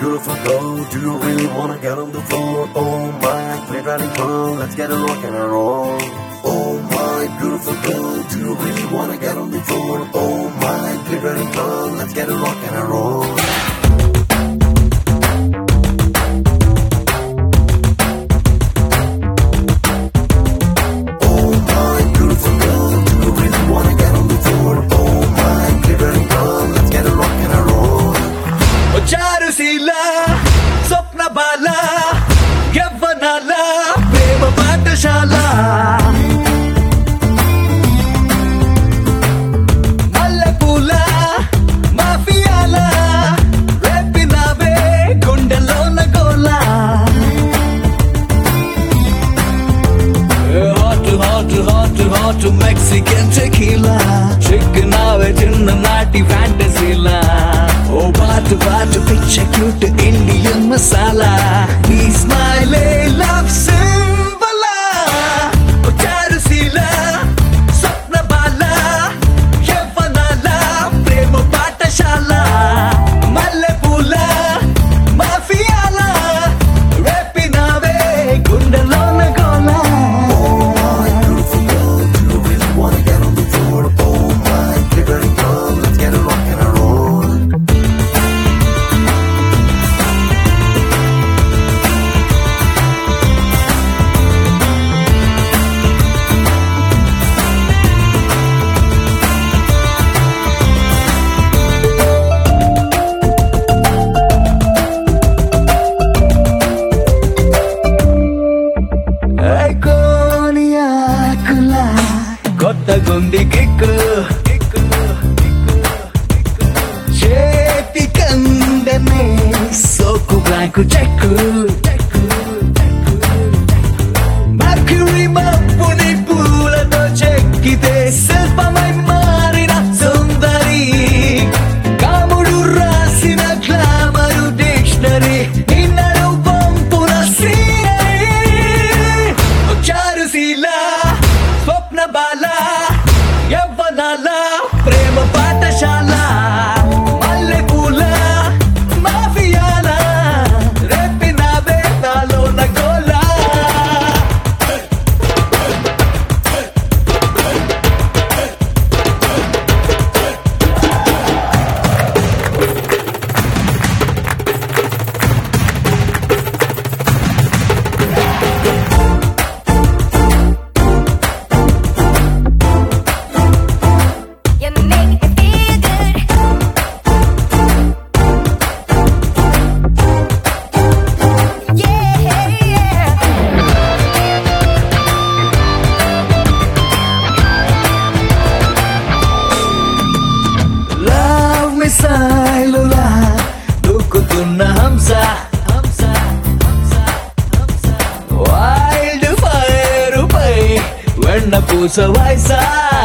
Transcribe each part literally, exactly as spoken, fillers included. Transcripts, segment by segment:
beautiful girl, do you really wanna get on the floor? Oh my, play riding pearl, let's get a rock and a roll. Oh my, beautiful girl, do you really wanna get on the floor? Oh my, play riding pearl, let's get a rock and a roll. చారుశీలా స్వప్న బాల యవ్వనాల ప్రేమ పాఠశాల మల్లెపూల మాఫియాల రేపినావే గుండెలోన గోల hot hot hot hot Mexican tequila చిక్కినావే చిన్ననాటి ఫ్యాంటసీలా ఓ బాటు బాటు పిచ్చ క్యూట్ ఇండియన్ మసాలా నీ స్మైలే లవ్ సింబల్ ఓ చారుశీల స్వప్న బాల యవ్వనాల ప్రేమ పాఠశాల మల్లెపూల మాఫియాల రేపినావే గుండెలోన గోల. కొత్త గుండి కిక్కు చేతి కందనే సోకు బ్లాంకు చెక్కు మర్క్యూరీ మబ్బుని పూలతో చెక్కితే శిల్పమై మారిన సుందరి కాముడు రాసిన గ్లామరు డిక్షనరీ నిన్నడు పంపున చారుశీల స్వప్న బాల యవ్వనాల ప్రేమ పాఠశాల మల్లెపూల మాఫియాల రేపినావే నాలోన గోల. మిసైలులా దూకుతున్న హంస వైల్డ్ ఫైర్ పై వెన్న పూస వయసా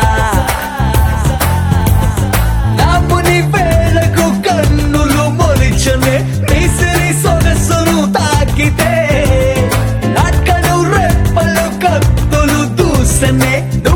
నాపుని వేళకు కన్నులు మొలిచనే నిసిరి సొగసును తాకితే అక్కడు రెప్పలు కత్తులు దూసనే